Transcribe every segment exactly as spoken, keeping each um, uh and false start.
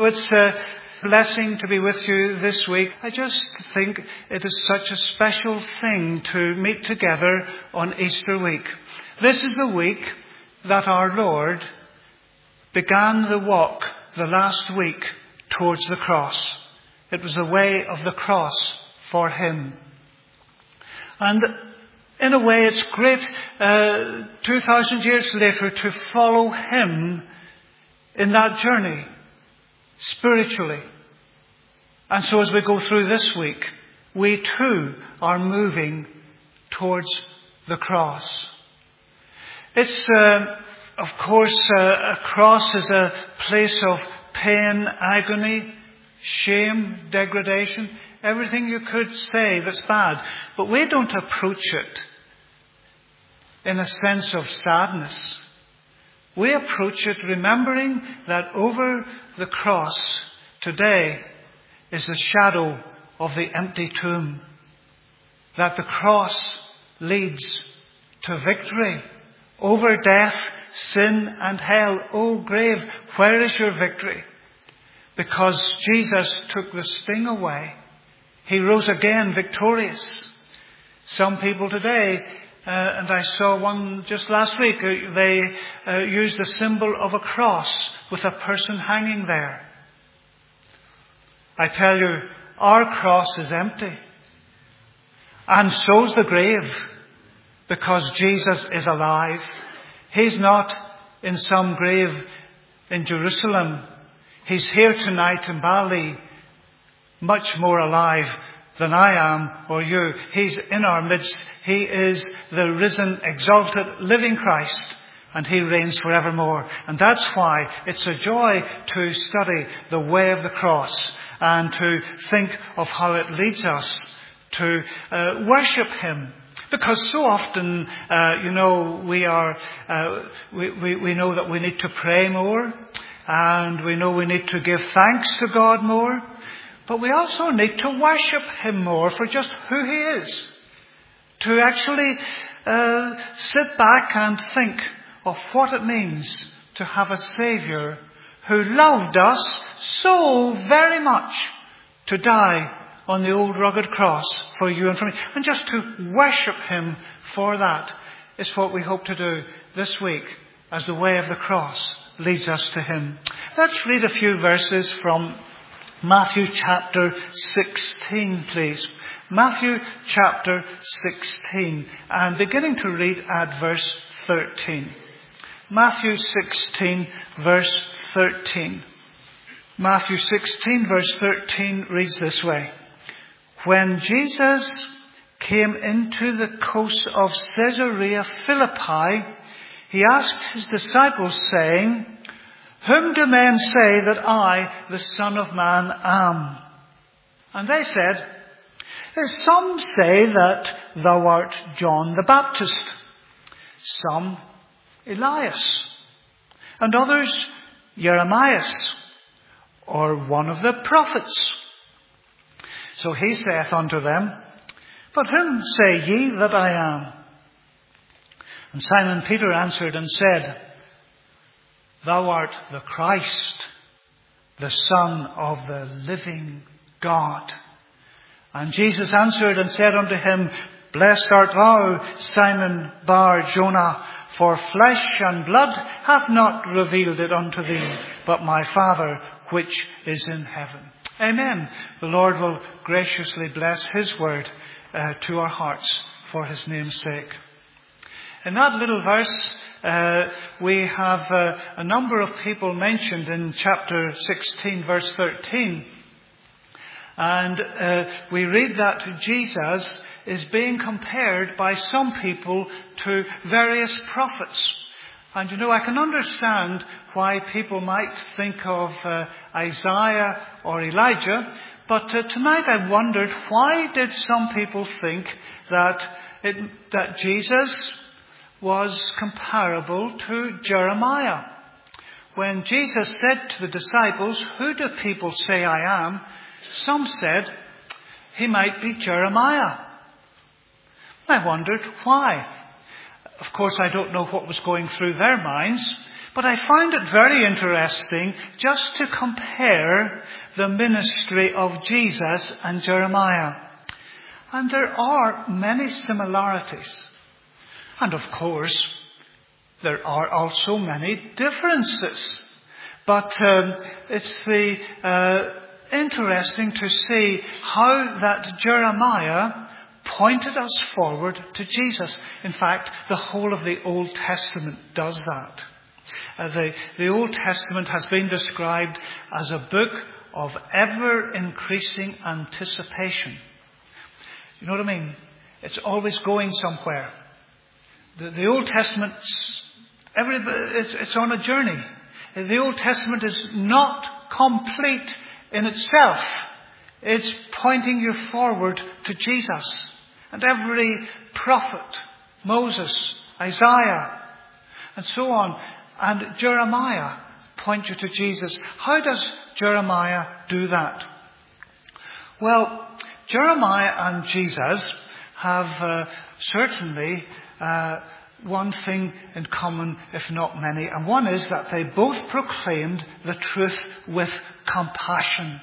it's a blessing to be with you this week. I just think it is such a special thing to meet together on Easter week. This is the week that our Lord began the walk the last week towards the cross. It was the way of the cross for him. And in a way it's great, uh, two thousand years later, to follow him in that journey, spiritually. And so as we go through this week, we too are moving towards the cross. It's, uh, of course, uh, a cross is a place of pain, agony, shame, degradation, everything you could say that's bad. But we don't approach it in a sense of sadness. We approach it remembering that over the cross today is the shadow of the empty tomb. That the cross leads to victory over death, sin and hell. Oh grave, where is your victory? Because Jesus took the sting away. He rose again victorious. Some people today, uh, and I saw one just last week, uh, they uh, used the symbol of a cross with a person hanging there. I tell you, our cross is empty. And so's the grave, because Jesus is alive. He's not in some grave in Jerusalem. He's here tonight in Bali, much more alive than I am or you. He's in our midst. He is the risen, exalted, living Christ, and he reigns forevermore. And that's why it's a joy to study the way of the cross and to think of how it leads us to uh, worship him. Because so often, uh, you know, we are, uh, we, we, we know that we need to pray more, and we know we need to give thanks to God more, but we also need to worship him more for just who he is. To actually uh, sit back and think of what it means to have a Saviour who loved us so very much to die on the old rugged cross for you and for me. And just to worship him for that is what we hope to do this week as the way of the cross leads us to him. Let's read a few verses from Matthew chapter sixteen, please. Matthew chapter sixteen, and beginning to read at verse thirteen. Matthew sixteen, verse thirteen. Matthew sixteen, verse thirteen reads this way. When Jesus came into the coast of Caesarea Philippi, he asked his disciples, saying, Whom do men say that I, the Son of Man, am? And they said, Some say that thou art John the Baptist, some Elias, and others Jeremias, or one of the prophets. So he saith unto them, But whom say ye that I am? And Simon Peter answered and said, Thou art the Christ, the Son of the living God. And Jesus answered and said unto him, Blessed art thou, Simon Bar-Jonah, for flesh and blood hath not revealed it unto thee, but my Father which is in heaven. Amen. The Lord will graciously bless his word uh, to our hearts for his name's sake. In that little verse, uh, we have uh, a number of people mentioned in chapter sixteen, verse thirteen. And uh, we read that Jesus is being compared by some people to various prophets. And you know, I can understand why people might think of uh, Isaiah or Elijah, but uh, tonight I wondered, why did some people think that it, that Jesus was comparable to Jeremiah? When Jesus said to the disciples, Who do people say I am? Some said he might be Jeremiah. I wondered why. Of course, I don't know what was going through their minds, But I find it very interesting just to compare the ministry of Jesus and Jeremiah. And there are many similarities. And of course, there are also many differences. But um, it's the uh, interesting to see how that Jeremiah pointed us forward to Jesus. In fact, the whole of the Old Testament does that. Uh, the, the Old Testament has been described as a book of ever-increasing anticipation. You know what I mean? It's always going somewhere. The, the Old Testament, every, it's, it's on a journey. The Old Testament is not complete in itself. It's pointing you forward to Jesus. And every prophet, Moses, Isaiah, and so on, and Jeremiah point you to Jesus. How does Jeremiah do that? Well, Jeremiah and Jesus have uh, certainly uh, one thing in common, if not many. And one is that they both proclaimed the truth with compassion.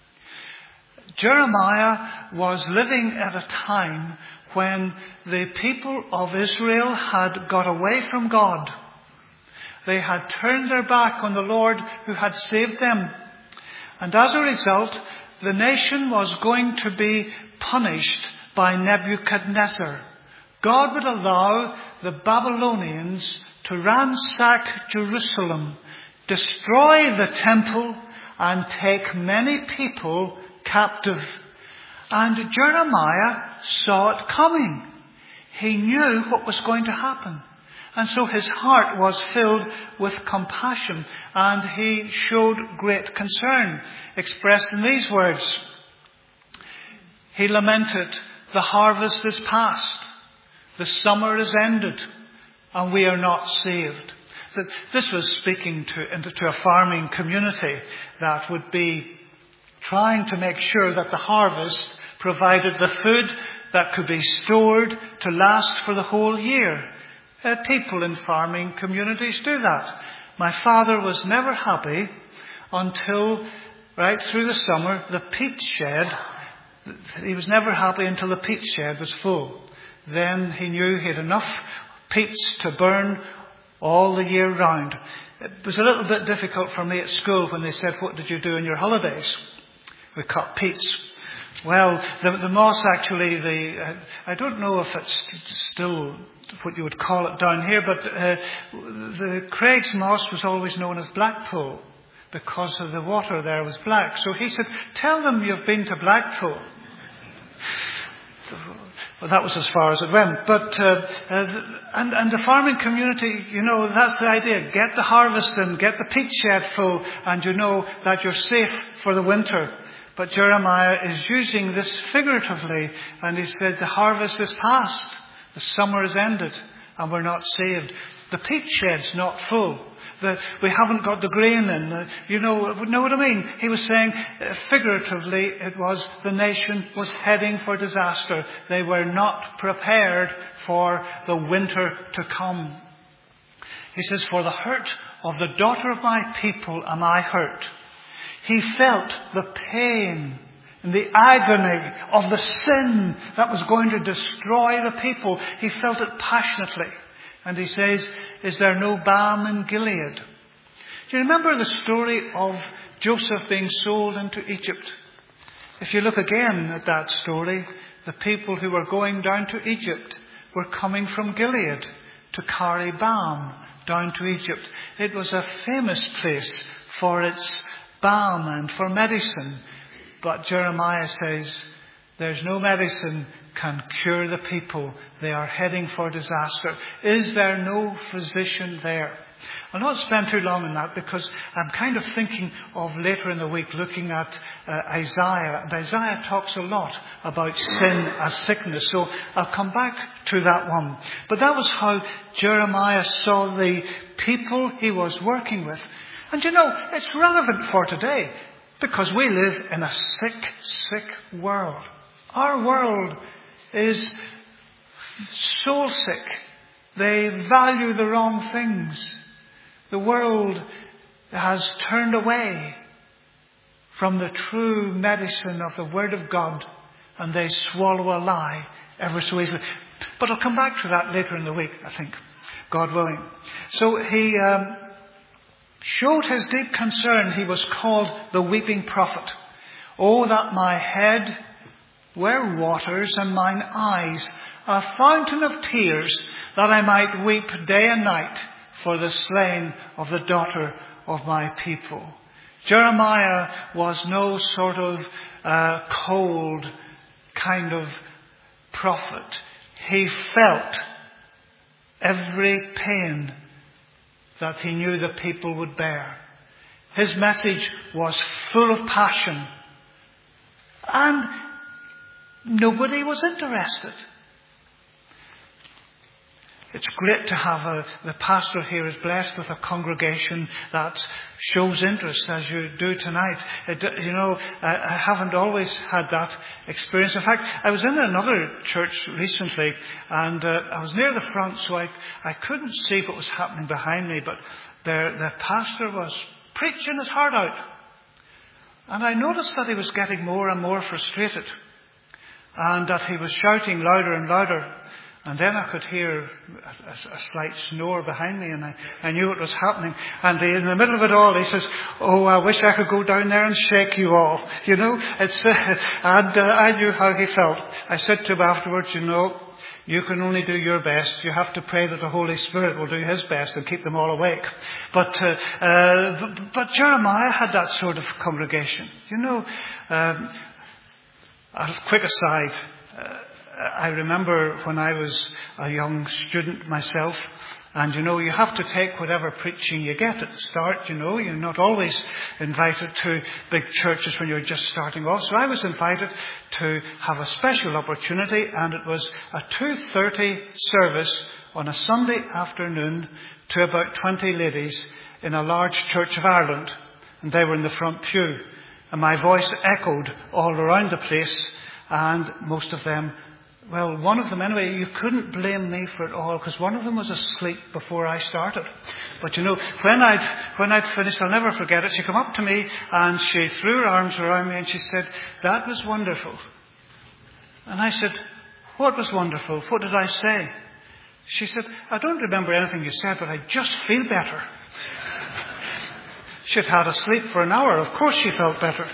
Jeremiah was living at a time when the people of Israel had got away from God. They had turned their back on the Lord who had saved them. And as a result, the nation was going to be punished by Nebuchadnezzar. God would allow the Babylonians to ransack Jerusalem, destroy the temple, and take many people captive. And Jeremiah saw it coming. He knew what was going to happen. And so his heart was filled with compassion, and he showed great concern, expressed in these words. He lamented, "The harvest is past, the summer is ended, and we are not saved." That this was speaking to, to a farming community that would be trying to make sure that the harvest provided the food that could be stored to last for the whole year. Uh, people in farming communities do that. My father was never happy until, right through the summer, the peat shed, he was never happy until the peat shed was full. Then he knew he had enough peats to burn all the year round. It was a little bit difficult for me at school when they said, "What did you do in your holidays?" We cut peats. Well, the, the moss actually, the uh, I don't know if it's still what you would call it down here, but uh, the Craig's moss was always known as Blackpool because of the water there was black. So he said, "Tell them you've been to Blackpool." Well, that was as far as it went. But uh, uh, and and the farming community, you know, that's the idea. Get the harvest in, get the peat shed full, and you know that you're safe for the winter. But Jeremiah is using this figuratively, and he said, the harvest is past, the summer is ended, and we're not saved. The peat shed's not full. The, we haven't got the grain in. The, you know, know what I mean? He was saying, uh, figuratively, it was the nation was heading for disaster. They were not prepared for the winter to come. He says, "For the hurt of the daughter of my people am I hurt." He felt the pain and the agony of the sin that was going to destroy the people. He felt it passionately. And he says, "Is there no balm in Gilead?" Do you remember the story of Joseph being sold into Egypt? If you look again at that story, the people who were going down to Egypt were coming from Gilead to carry balm down to Egypt. It was a famous place for its balm and for medicine. But Jeremiah says, there's no medicine can cure the people. They are heading for disaster. Is there no physician there? I'll not spend too long on that because I'm kind of thinking of later in the week looking at uh, Isaiah. And Isaiah talks a lot about sin as sickness. So I'll come back to that one. But that was how Jeremiah saw the people he was working with. And you know, it's relevant for today because we live in a sick, sick world. Our world is soul sick. They value the wrong things. The world has turned away from the true medicine of the Word of God, and they swallow a lie ever so easily. But I'll come back to that later in the week, I think, God willing. So he um, showed his deep concern. He was called the weeping prophet. Oh, that my head were waters and mine eyes a fountain of tears, that I might weep day and night for the slain of the daughter of my people. Jeremiah was no sort of uh, cold kind of prophet. He felt every pain that he knew the people would bear. His message was full of passion, and nobody was interested. It's great to have a, the pastor here is blessed with a congregation that shows interest as you do tonight. It, you know, I, I haven't always had that experience. In fact, I was in another church recently, and uh, I was near the front, so I, I couldn't see what was happening behind me, but the, the pastor was preaching his heart out. And I noticed that he was getting more and more frustrated, and that he was shouting louder and louder. And then I could hear a, a, a slight snore behind me, and I, I knew what was happening. And he, in the middle of it all, he says, "Oh, I wish I could go down there and shake you all." You know, it's uh, and uh, I knew how he felt. I said to him afterwards, "You know, you can only do your best. You have to pray that the Holy Spirit will do His best and keep them all awake." But uh, uh, but, but Jeremiah had that sort of congregation. You know, um, a quick aside. Uh, I remember when I was a young student myself, and you know, you have to take whatever preaching you get at the start, you know, you're not always invited to big churches when you're just starting off. So I was invited to have a special opportunity, and it was a two thirty service on a Sunday afternoon to about twenty ladies in a large church of Ireland, and they were in the front pew, and my voice echoed all around the place, and most of them, well, one of them anyway, you couldn't blame me for it all, because one of them was asleep before I started. But you know, when I'd, when I'd finished, I'll never forget it, she came up to me and she threw her arms around me and she said, "That was wonderful." And I said, "What was wonderful? What did I say?" She said, "I don't remember anything you said, but I just feel better." She'd had a sleep for an hour. Of course she felt better.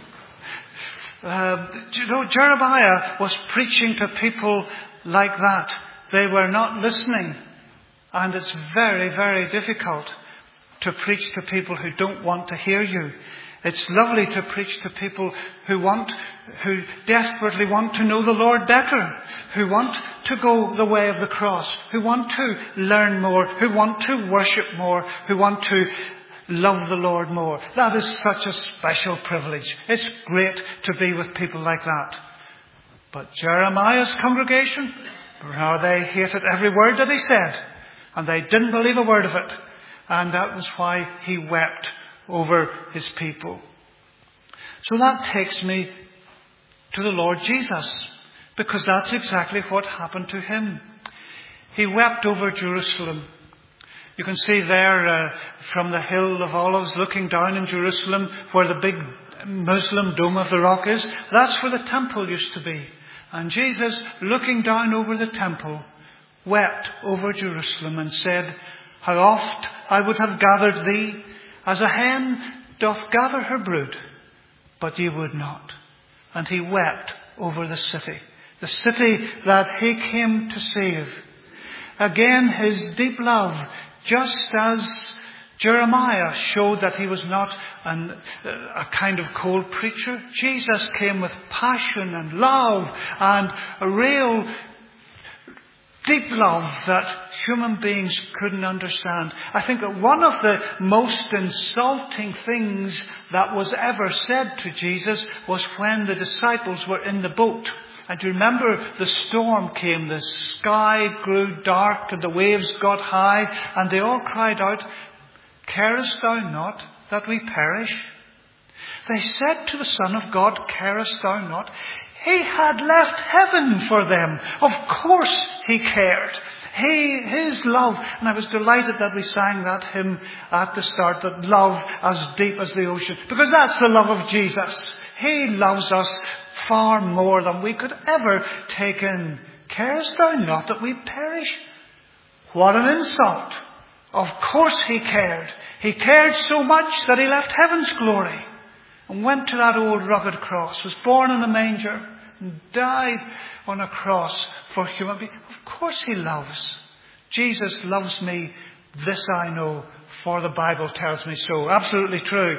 Uh, you know, Jeremiah was preaching to people like that. They were not listening. And it's very, very difficult to preach to people who don't want to hear you. It's lovely to preach to people who want, who desperately want to know the Lord better, who want to go the way of the cross, who want to learn more, who want to worship more, who want to love the Lord more. That is such a special privilege. It's great to be with people like that. But Jeremiah's congregation, now they hated every word that he said, and they didn't believe a word of it. And that was why he wept over his people. So that takes me to the Lord Jesus, because that's exactly what happened to him. He wept over Jerusalem. You can see there uh, from the Hill of Olives, looking down in Jerusalem, where the big Muslim Dome of the Rock is. That's where the temple used to be. And Jesus, looking down over the temple, wept over Jerusalem and said, "How oft I would have gathered thee, as a hen doth gather her brood, but ye would not." And he wept over the city, the city that he came to save. Again, his deep love, just as Jeremiah showed that he was not an, a kind of cold preacher, Jesus came with passion and love and a real deep love that human beings couldn't understand. I think that one of the most insulting things that was ever said to Jesus was when the disciples were in the boat. And you remember the storm came, the sky grew dark and the waves got high, and they all cried out, "Carest thou not that we perish?" They said to the Son of God, "Carest thou not?" He had left heaven for them. Of course he cared. He, his love, and I was delighted that we sang that hymn at the start, that love as deep as the ocean, because that's the love of Jesus. He loves us far more than we could ever take in. Carest thou not that we perish? What an insult. Of course he cared. He cared so much that he left heaven's glory and went to that old rugged cross, was born in a manger, and died on a cross for human beings. Of course he loves. Jesus loves me, this I know, for the Bible tells me so. Absolutely true.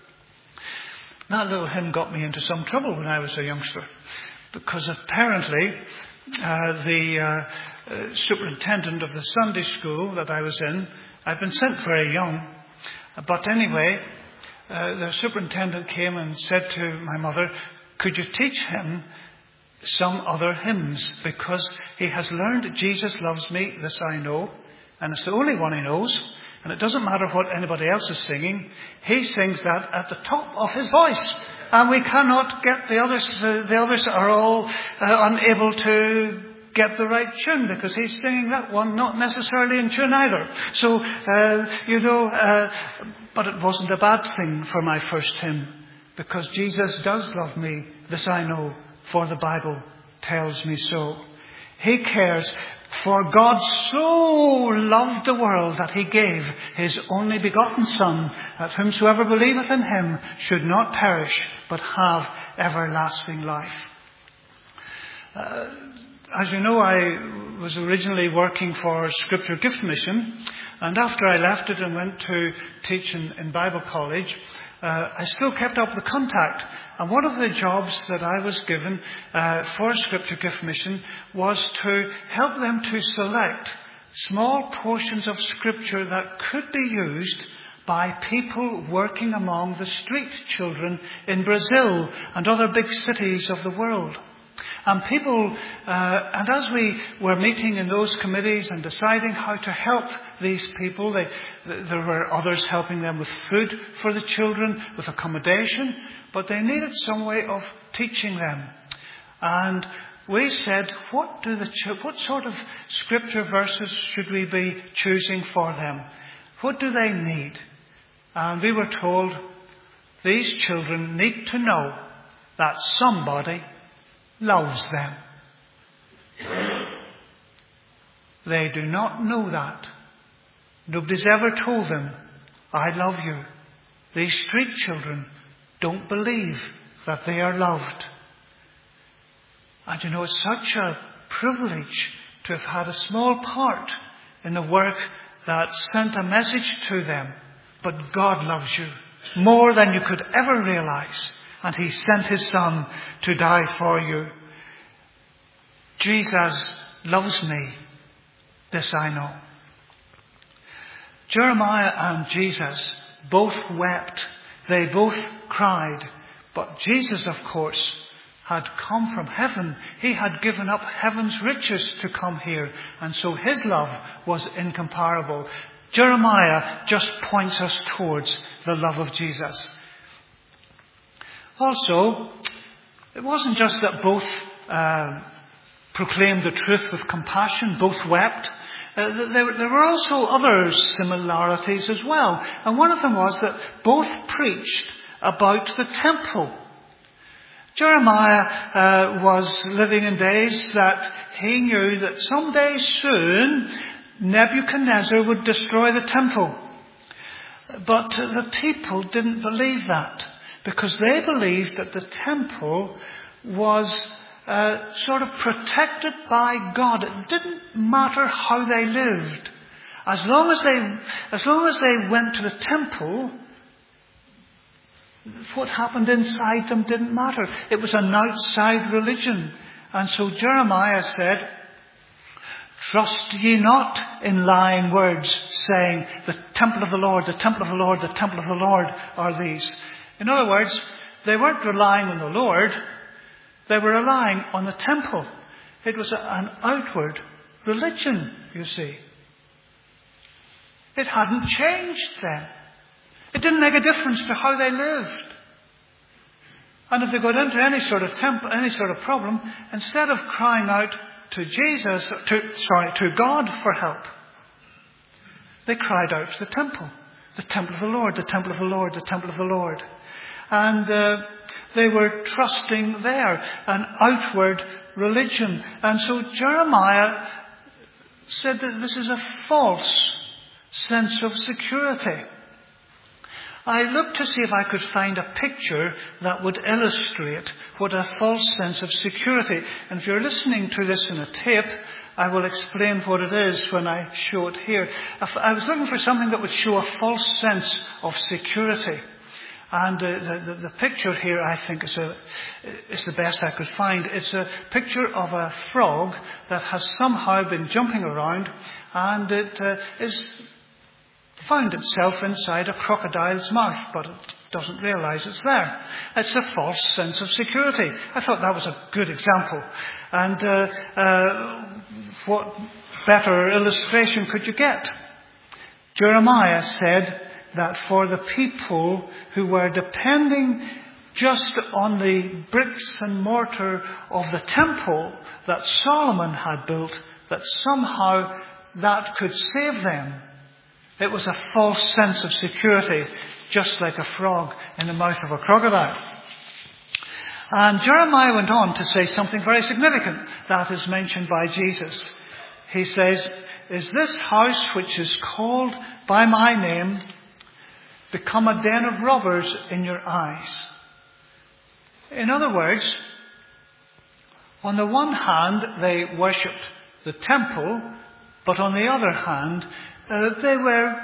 That little hymn got me into some trouble when I was a youngster, because apparently uh, the uh, uh, superintendent of the Sunday school that I was in, I'd been sent very young, but anyway, uh, the superintendent came and said to my mother, could you teach him some other hymns, because he has learned Jesus loves me, this I know, and it's the only one he knows, and it doesn't matter what anybody else is singing, he sings that at the top of his voice, and we cannot get the others, uh, the others are all uh, unable to get the right tune, because he's singing that one not necessarily in tune either. So, uh, you know, uh, but it wasn't a bad thing for my first hymn, because Jesus does love me, this I know, for the Bible tells me so. He cares, for God so loved the world that he gave his only begotten Son, that whomsoever believeth in him should not perish, but have everlasting life. Uh, as you know, I was originally working for Scripture Gift Mission, and after I left it and went to teach in, in Bible college, Uh, I still kept up the contact. And one of the jobs that I was given uh, for Scripture Gift Mission was to help them to select small portions of Scripture that could be used by people working among the street children in Brazil and other big cities of the world. And people, uh, and as we were meeting in those committees and deciding how to help these people, they, there were others helping them with food for the children, with accommodation, but they needed some way of teaching them. And we said, what do the what sort of scripture verses should we be choosing for them? What do they need? And we were told, these children need to know that somebody loves them. They do not know that. Nobody's ever told them, I love you. These street children don't believe that they are loved. And you know, it's such a privilege to have had a small part in the work that sent a message to them. But God loves you more than you could ever realize. And he sent his Son to die for you. Jesus loves me. This I know. Jeremiah and Jesus both wept. They both cried. But Jesus, of course, had come from heaven. He had given up heaven's riches to come here. And so his love was incomparable. Jeremiah just points us towards the love of Jesus. Also, it wasn't just that both uh, proclaimed the truth with compassion, both wept. Uh, there, there were also other similarities as well. And one of them was that both preached about the temple. Jeremiah uh, was living in days that he knew that someday soon Nebuchadnezzar would destroy the temple. But the people didn't believe that, because they believed that the temple was uh, sort of protected by God. It didn't matter how they lived. As long as they, as long as they went to the temple, what happened inside them didn't matter. It was an outside religion. And so Jeremiah said, trust ye not in lying words, saying, the temple of the Lord, the temple of the Lord, the temple of the Lord are these. In other words, they weren't relying on the Lord. They were relying on the temple. It was an outward religion, you see. It hadn't changed then. It didn't make a difference to how they lived. And if they got into any sort of temp- any sort of problem, instead of crying out to Jesus, to, sorry, to God for help, they cried out to the temple. The temple of the Lord, the temple of the Lord, the temple of the Lord. And uh, they were trusting there, an outward religion. And so Jeremiah said that this is a false sense of security. I looked to see if I could find a picture that would illustrate what a false sense of security. And if you're listening to this in a tape, I will explain what it is when I show it here. I was looking for something that would show a false sense of security. And uh, the, the, the picture here, I think, is, a, is the best I could find. It's a picture of a frog that has somehow been jumping around, and it uh, is found itself inside a crocodile's mouth, but it doesn't realize it's there. It's a false sense of security. I thought that was a good example. And uh, uh, what better illustration could you get? Jeremiah said that for the people who were depending just on the bricks and mortar of the temple that Solomon had built, that somehow that could save them. It was a false sense of security, just like a frog in the mouth of a crocodile. And Jeremiah went on to say something very significant that is mentioned by Jesus. He says, "Is this house which is called by my name become a den of robbers in your eyes?" In other words, on the one hand, they worshipped the temple, but on the other hand, uh, they were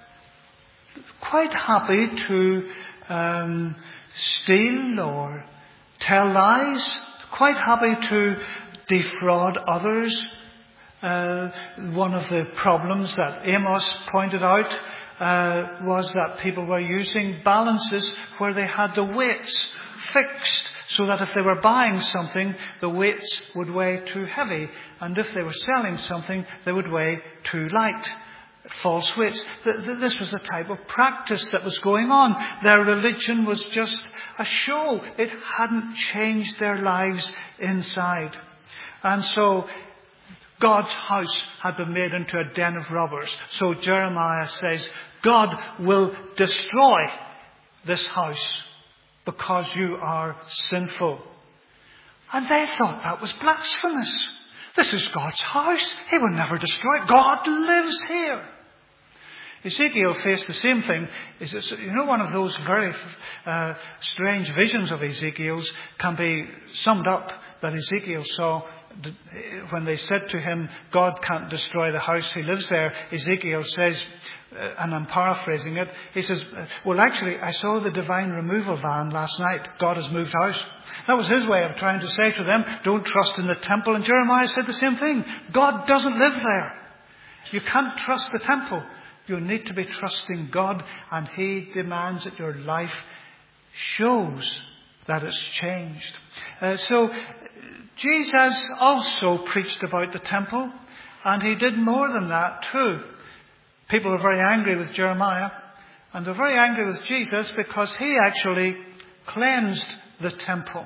quite happy to um, steal or tell lies, quite happy to defraud others. Uh, one of the problems that Amos pointed out uh, was that people were using balances where they had the weights fixed, so that if they were buying something, the weights would weigh too heavy, and if they were selling something, they would weigh too light. False weights. This was the type of practice that was going on. Their religion was just a show. It hadn't changed their lives inside. And so God's house had been made into a den of robbers. So Jeremiah says, God will destroy this house because you are sinful. And they thought that was blasphemous. This is God's house. He will never destroy it. God lives here. Ezekiel faced the same thing. You know, one of those very uh, strange visions of Ezekiel's can be summed up that Ezekiel saw when they said to him, God can't destroy the house, he lives there. Ezekiel says, uh, and I'm paraphrasing it, he says, well, actually, I saw the divine removal van last night. God has moved house. That was his way of trying to say to them, don't trust in the temple. And Jeremiah said the same thing. God doesn't live there. You can't trust the temple. You need to be trusting God, and he demands that your life shows that it's changed. Uh, so Jesus also preached about the temple, and he did more than that too. People are very angry with Jeremiah, and they're very angry with Jesus because he actually cleansed the temple.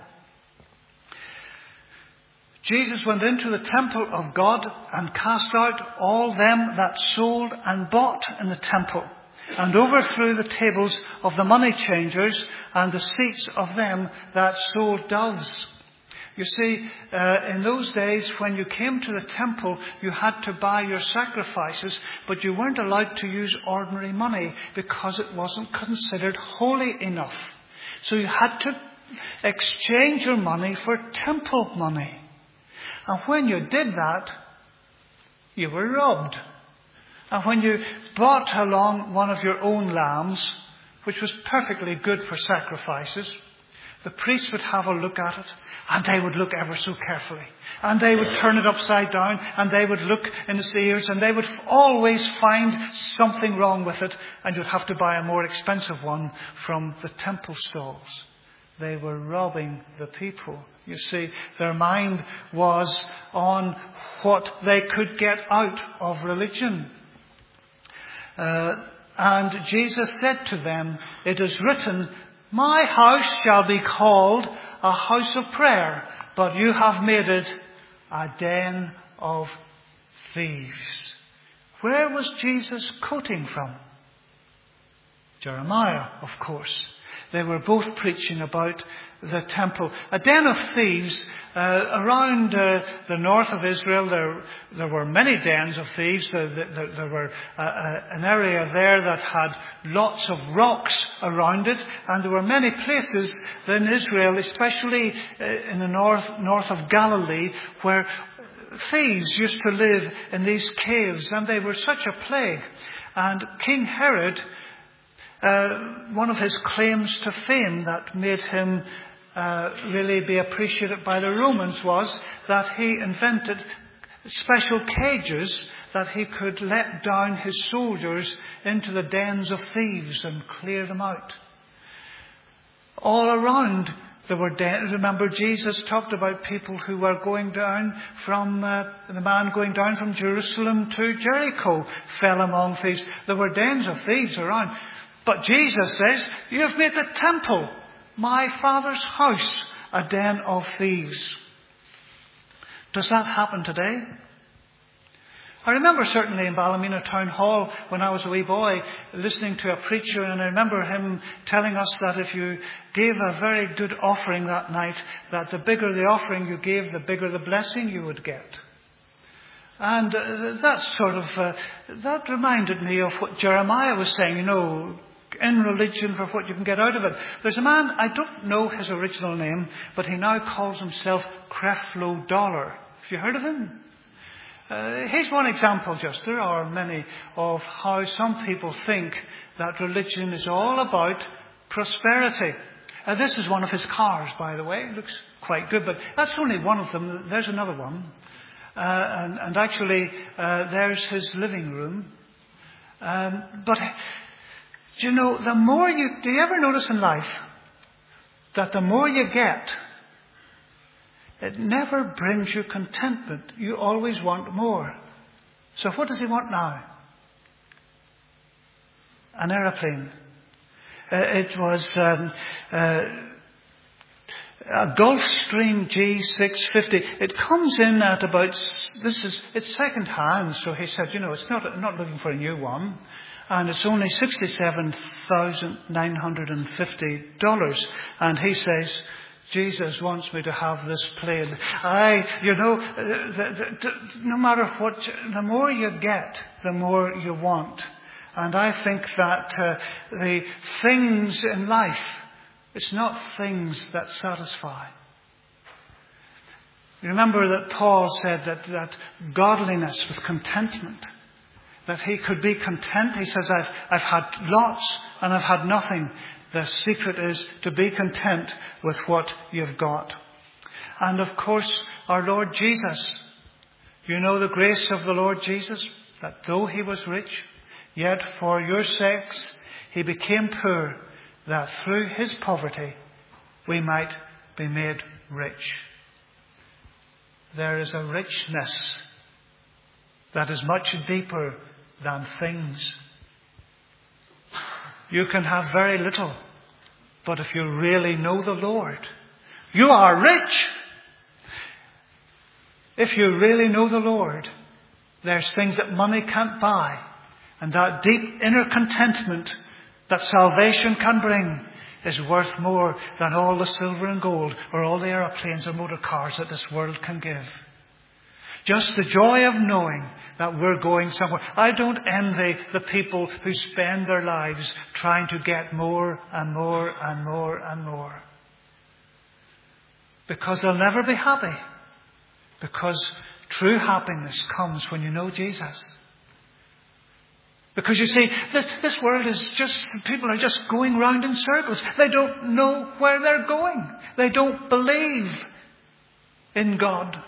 Jesus went into the temple of God and cast out all them that sold and bought in the temple, and overthrew the tables of the money changers and the seats of them that sold doves. You see, uh, in those days when you came to the temple, you had to buy your sacrifices, but you weren't allowed to use ordinary money because it wasn't considered holy enough. So you had to exchange your money for temple money. And when you did that, you were robbed. And when you brought along one of your own lambs, which was perfectly good for sacrifices, the priest would have a look at it, and they would look ever so carefully. And they would turn it upside down, and they would look in its ears, and they would always find something wrong with it, and you'd have to buy a more expensive one from the temple stalls. They were robbing the people. You see, their mind was on what they could get out of religion. Uh, and Jesus said to them, it is written, My house shall be called a house of prayer, but you have made it a den of thieves. Where was Jesus quoting from? Jeremiah, of course. They were both preaching about the temple. A den of thieves. Uh, around uh, the north of Israel, there, there were many dens of thieves. There, there, there were uh, uh, an area there that had lots of rocks around it. And there were many places in Israel, especially uh, in the north, north of Galilee, where thieves used to live in these caves. And they were such a plague. And King Herod, Uh, one of his claims to fame that made him uh, really be appreciated by the Romans was that he invented special cages that he could let down his soldiers into the dens of thieves and clear them out. All around there were dens. Remember, Jesus talked about people who were going down from, uh, the man going down from Jerusalem to Jericho fell among thieves. There were dens of thieves around. But Jesus says, you have made the temple, my Father's house, a den of thieves. Does that happen today? I remember certainly in Ballymena Town Hall when I was a wee boy listening to a preacher, and I remember him telling us that if you gave a very good offering that night, that the bigger the offering you gave, the bigger the blessing you would get. And uh, that sort of, uh, that reminded me of what Jeremiah was saying, you know, in religion for what you can get out of it. There's a man, I don't know his original name, but he now calls himself Creflo Dollar. Have you heard of him? Uh, here's one example just. There are many of how some people think that religion is all about prosperity. Uh, this is one of his cars, by the way. It looks quite good, but that's only one of them. There's another one. Uh, and, and actually, uh, there's his living room. Um, but, do you know, the more you, do you ever notice in life that the more you get, it never brings you contentment. You always want more. So what does he want now? An aeroplane. Uh, it was um, uh, a Gulfstream G six fifty. It comes in at about, this is, it's second hand. So he said, you know, it's not, I'm not looking for a new one. And it's only sixty-seven thousand nine hundred fifty dollars. And he says, Jesus wants me to have this plane. I, you know, the, the, the, no matter what, the more you get, the more you want. And I think that uh, the things in life, it's not things that satisfy. You remember that Paul said that, that godliness with contentment, that he could be content. He says, I've, I've had lots and I've had nothing. The secret is to be content with what you've got. And of course, our Lord Jesus, you know the grace of the Lord Jesus, that though he was rich, yet for your sakes he became poor, that through his poverty we might be made rich. There is a richness that is much deeper than things. You can have very little, but if you really know the Lord, you are rich. If you really know the Lord, there's things that money can't buy, and that deep inner contentment that salvation can bring is worth more than all the silver and gold or all the aeroplanes or motor cars that this world can give. Just the joy of knowing that we're going somewhere. I don't envy the people who spend their lives trying to get more and more and more and more. Because they'll never be happy. Because true happiness comes when you know Jesus. Because you see, this, this world is just, people are just going round in circles. They don't know where they're going. They don't believe in God.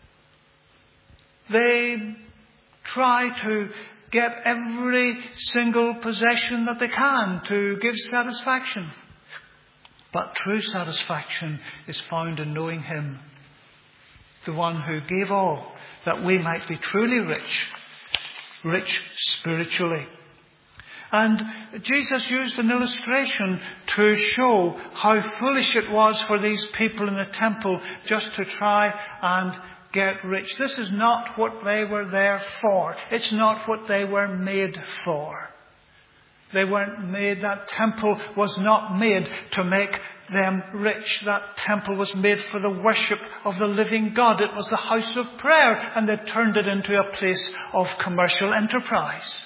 They try to get every single possession that they can to give satisfaction. But true satisfaction is found in knowing him, the one who gave all, that we might be truly rich, rich spiritually. And Jesus used an illustration to show how foolish it was for these people in the temple just to try and get rich. This is not what they were there for. It's not what they were made for. They weren't made, that temple was not made to make them rich. That temple was made for the worship of the living God. It was the house of prayer, and they turned it into a place of commercial enterprise.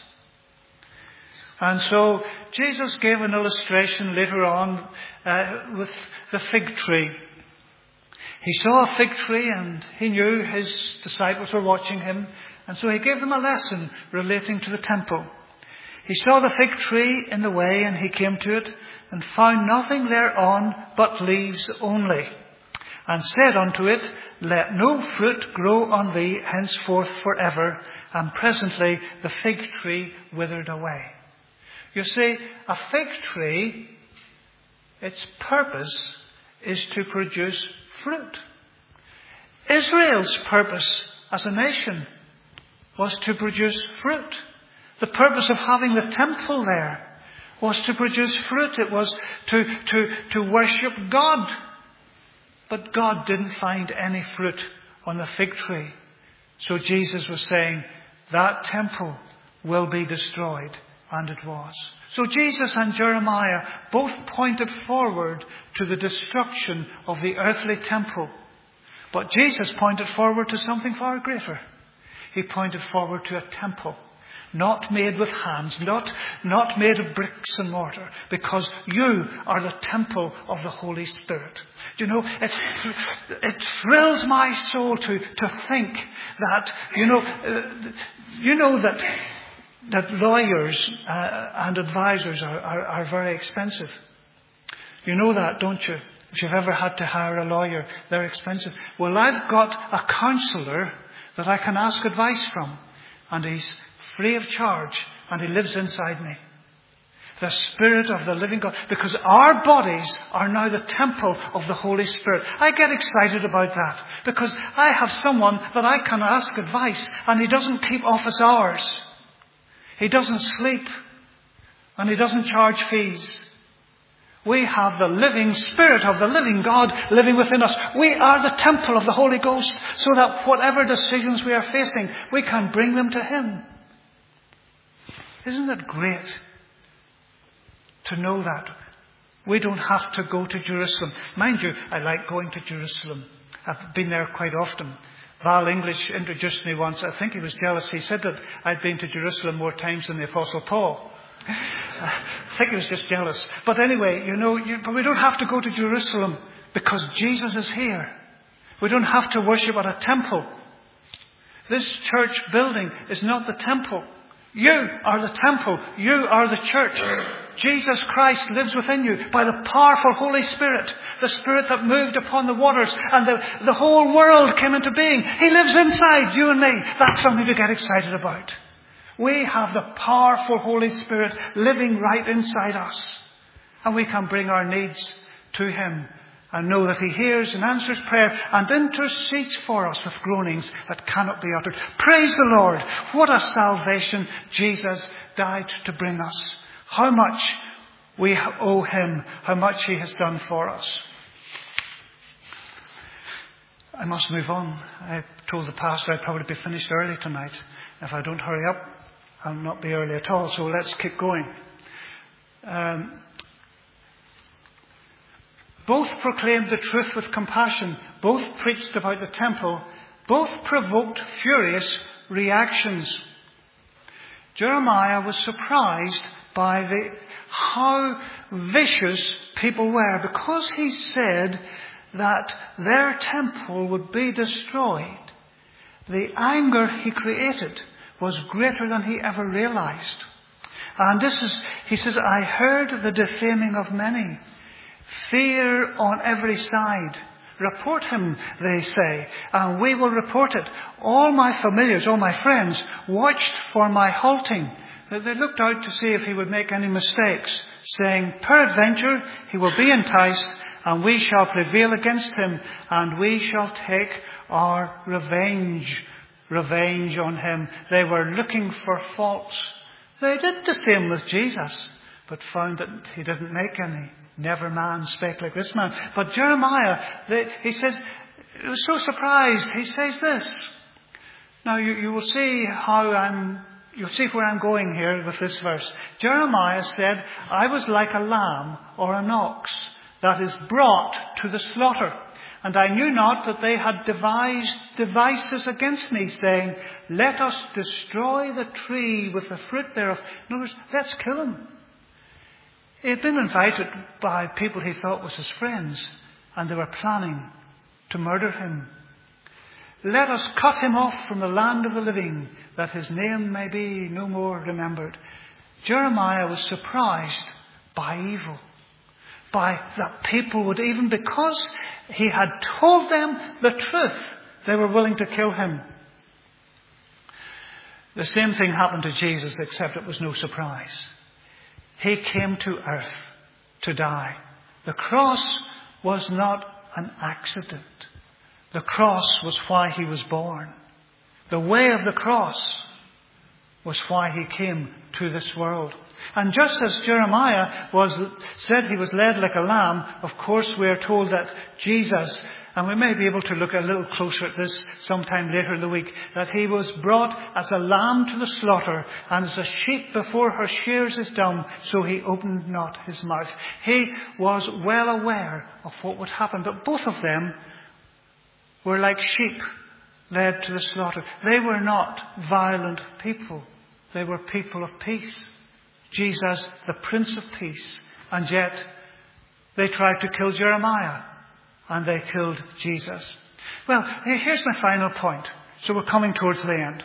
And so Jesus gave an illustration later on uh, with the fig tree. He saw a fig tree and he knew his disciples were watching him, and so he gave them a lesson relating to the temple. He saw the fig tree in the way, and he came to it and found nothing thereon but leaves only, and said unto it, Let no fruit grow on thee henceforth forever. And presently the fig tree withered away. You see, a fig tree, its purpose is to produce fruit. Israel's purpose as a nation was to produce fruit. The purpose of having the temple there was to produce fruit. It was to, to, to worship God. But God didn't find any fruit on the fig tree. So Jesus was saying, that temple will be destroyed. And it was. So Jesus and Jeremiah both pointed forward to the destruction of the earthly temple. But Jesus pointed forward to something far greater. He pointed forward to a temple. Not made with hands, not, not made of bricks and mortar, because you are the temple of the Holy Spirit. Do you know, it, it thrills my soul to, to think that, you know, uh, you know that, that lawyers uh, and advisors are, are, are very expensive. You know that, don't you? If you've ever had to hire a lawyer, they're expensive. Well, I've got a counsellor that I can ask advice from, and he's free of charge, and he lives inside me. The Spirit of the living God. Because our bodies are now the temple of the Holy Spirit. I get excited about that. Because I have someone that I can ask advice, and he doesn't keep office hours. He doesn't sleep. And he doesn't charge fees. We have the living Spirit of the living God living within us. We are the temple of the Holy Ghost, so that whatever decisions we are facing, we can bring them to Him. Isn't it great to know that? We don't have to go to Jerusalem. Mind you, I like going to Jerusalem. I've been there quite often. Val English introduced me once. I think he was jealous. He said that I'd been to Jerusalem more times than the Apostle Paul. I think he was just jealous. But anyway, you know, you, but we don't have to go to Jerusalem because Jesus is here. We don't have to worship at a temple. This church building is not the temple. You are the temple. You are the church. Jesus Christ lives within you by the powerful Holy Spirit. The Spirit that moved upon the waters and the, the whole world came into being. He lives inside you and me. That's something to get excited about. We have the powerful Holy Spirit living right inside us. And we can bring our needs to Him and know that He hears and answers prayer and intercedes for us with groanings that cannot be uttered. Praise the Lord. What a salvation Jesus died to bring us. How much we owe Him. How much He has done for us. I must move on. I told the pastor I'd probably be finished early tonight. If I don't hurry up, I'll not be early at all. So let's keep going. Um, Both proclaimed the truth with compassion. Both preached about the temple. Both provoked furious reactions. Jeremiah was surprised by the, how vicious people were, because he said that their temple would be destroyed. The anger he created was greater than he ever realized. And this is, he says, I heard the defaming of many. Fear on every side. Report him, they say, and we will report it. All my familiars, all my friends, watched for my halting. They looked out to see if he would make any mistakes, saying, peradventure he will be enticed, and we shall prevail against him, and we shall take our revenge. Revenge on him. They were looking for faults. They did the same with Jesus, but found that he didn't make any. Never man spake like this man. But Jeremiah, they, he says, he was so surprised. He says this. Now you, you will see how I'm, you'll see where I'm going here with this verse. Jeremiah said, I was like a lamb or an ox that is brought to the slaughter. And I knew not that they had devised devices against me, saying, let us destroy the tree with the fruit thereof. In other words, let's kill him. He had been invited by people he thought was his friends, and they were planning to murder him. Let us cut him off from the land of the living, that his name may be no more remembered. Jeremiah was surprised by evil, by that people would, even because he had told them the truth, they were willing to kill him. The same thing happened to Jesus, except it was no surprise. He came to earth to die. The cross was not an accident. The cross was why he was born. The way of the cross was why he came to this world. And just as Jeremiah was said he was led like a lamb, of course we are told that Jesus, and we may be able to look a little closer at this sometime later in the week, that he was brought as a lamb to the slaughter, and as a sheep before her shears is dumb, so he opened not his mouth. He was well aware of what would happen, but both of them were like sheep led to the slaughter. They were not violent people. They were people of peace. Jesus, the Prince of Peace. And yet, they tried to kill Jeremiah. And they killed Jesus. Well, here's my final point. So we're coming towards the end.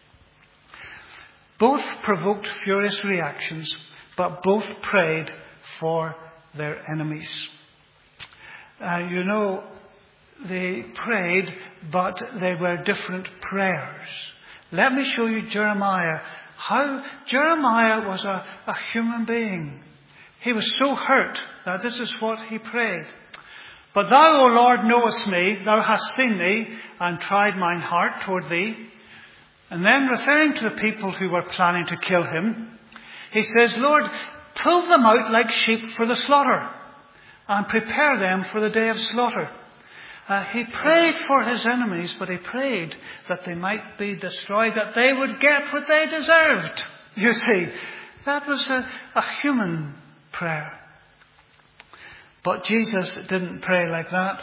Both provoked furious reactions, but both prayed for their enemies. Uh, you know, they prayed, but they were different prayers. Let me show you Jeremiah. How Jeremiah was a, a human being. He was so hurt that this is what he prayed. But thou, O Lord, knowest me, thou hast seen me, and tried mine heart toward thee. And then referring to the people who were planning to kill him, he says, Lord, pull them out like sheep for the slaughter, and prepare them for the day of slaughter. Uh, he prayed for his enemies, but he prayed that they might be destroyed, that they would get what they deserved. You see, that was a, a human prayer. But Jesus didn't pray like that.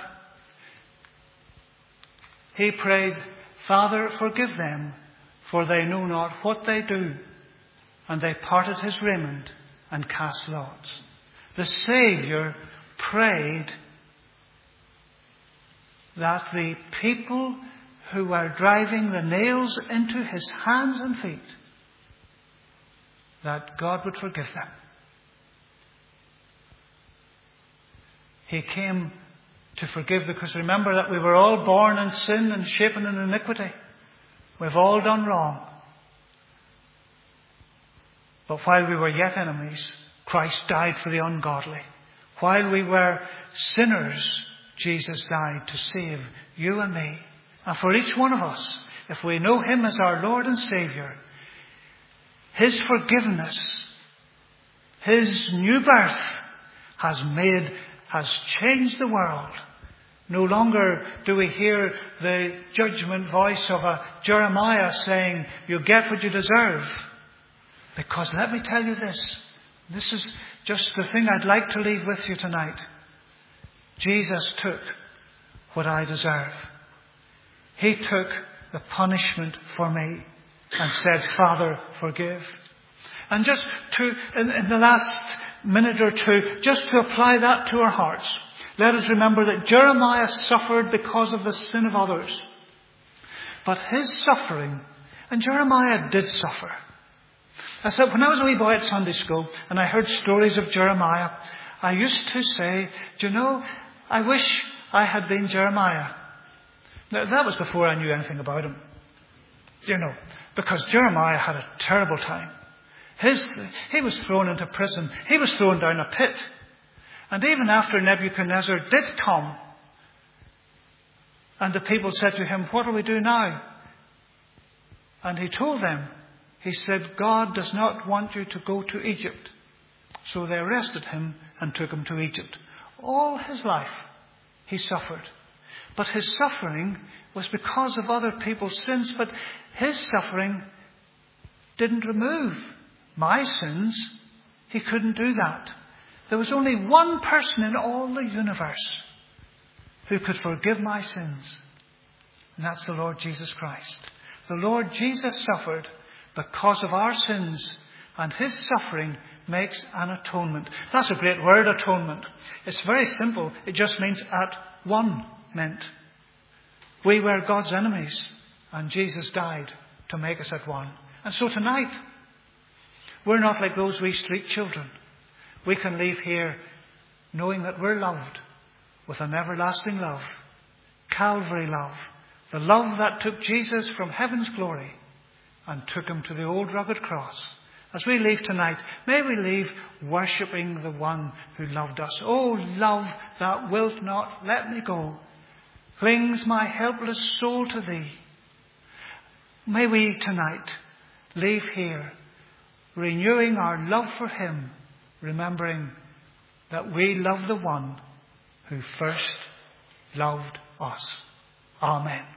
He prayed, Father, forgive them, for they know not what they do. And they parted his raiment and cast lots. The Saviour prayed that the people who were driving the nails into his hands and feet, that God would forgive them. He came to forgive, because remember that we were all born in sin and shapen in iniquity. We've all done wrong. But while we were yet enemies, Christ died for the ungodly. While we were sinners, Jesus died to save you and me. And for each one of us, if we know him as our Lord and Saviour, his forgiveness, his new birth has made, has changed the world. No longer do we hear the judgment voice of a Jeremiah saying, you get what you deserve. Because let me tell you this, this is just the thing I'd like to leave with you tonight. Jesus took what I deserve. He took the punishment for me and said, Father, forgive. And just to, in, in the last minute or two, just to apply that to our hearts, let us remember that Jeremiah suffered because of the sin of others. But his suffering, and Jeremiah did suffer. I said, when I was a wee boy at Sunday school and I heard stories of Jeremiah, I used to say, do you know, I wish I had been Jeremiah. Now, that was before I knew anything about him. You know, because Jeremiah had a terrible time. His, he was thrown into prison. He was thrown down a pit. And even after Nebuchadnezzar did come, and the people said to him, what do we do now? And he told them, he said, God does not want you to go to Egypt. So they arrested him and took him to Egypt. All his life he suffered. But his suffering was because of other people's sins. But his suffering didn't remove my sins. He couldn't do that. There was only one person in all the universe who could forgive my sins. And that's the Lord Jesus Christ. The Lord Jesus suffered because of our sins, and his suffering makes an atonement. That's a great word, atonement. It's very simple. It just means at one meant. We were God's enemies, and Jesus died to make us at one. And so tonight, we're not like those wee street children. We can leave here knowing that we're loved with an everlasting love, Calvary love, the love that took Jesus from heaven's glory and took him to the old rugged cross. As we leave tonight, may we leave worshipping the one who loved us. Oh, love that wilt not let me go, clings my helpless soul to thee. May we tonight leave here renewing our love for him, remembering that we love the one who first loved us. Amen.